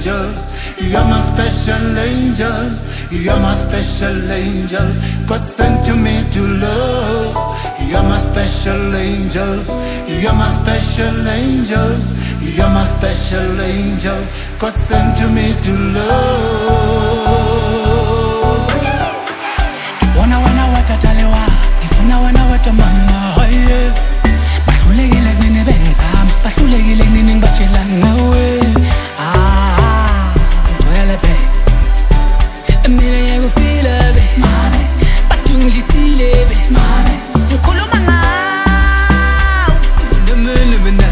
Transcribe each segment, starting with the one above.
angel. You're my special angel. You're my special angel. God sent to me to love. You're my special angel. You're my special angel. You're my special angel. God sent to me to love. Wana watatalewa, ifuna wana watamama. Bahlulekile nini benzama, bahlulekile nini ngibachela ngawe. Ngwele be, mina ngiyakufila be, mame. Batunglisile be, mame. Ngikhuluma ngawe, ubusuku nemini mina.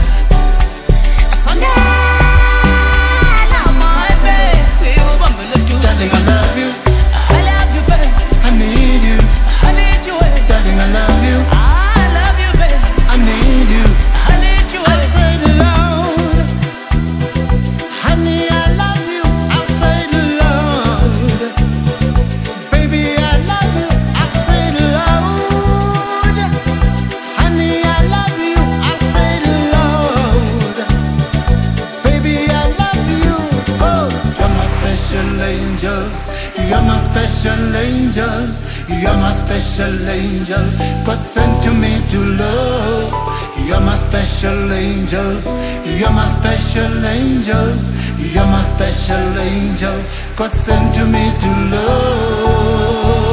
Asondela my baby, uyobambela duze. Darling, I love you. I love you babe. I need you. I need you, Darling, I love you. I love you, babe. I need you. I need you, I'll say it loud. Honey, I love you. I'll say it loud. Baby, I love you. I'll say it loud. Honey, I love you. I'll say it loud. Baby, I love you. Oh, you're my special angel. You're my special angel. You're my special angel. God sent to me to love. You're my special angel. You're my special angel. You're my special angel. God sent to me to love.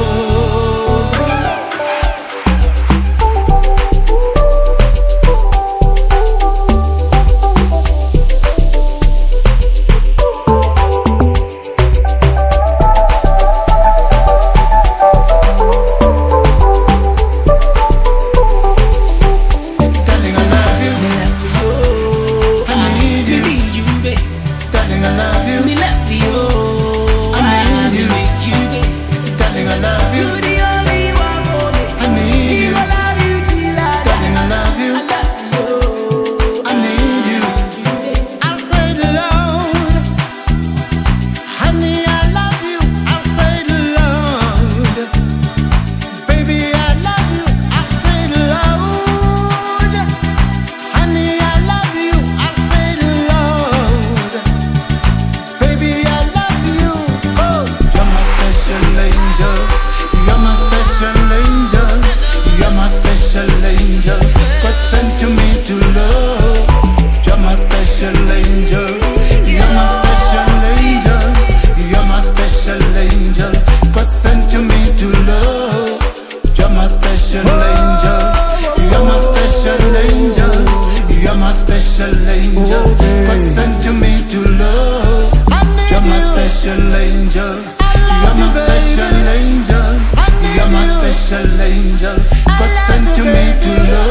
Darling, I love you. I need you. Darling, I love you. I need you. Darling, I love you. I need you. Darling, I love you. I need you. I'll say it loud. Honey, I love you. I'll say it loud. Baby, I love you. I'll say it loud. Honey, I love you. I'll say it loud. Baby, I love you. Oh, you're my special angel. You're my special angel. You're my special angel. God sent to me to love. You're my special angel. You're my special angel. You're my special angel. God sent to me to love. You're my special angel. You're my special angel. You're my special angel. God sent to me to love. You're my special angel. You're my special angel. You're my special angel. God sent to me to love.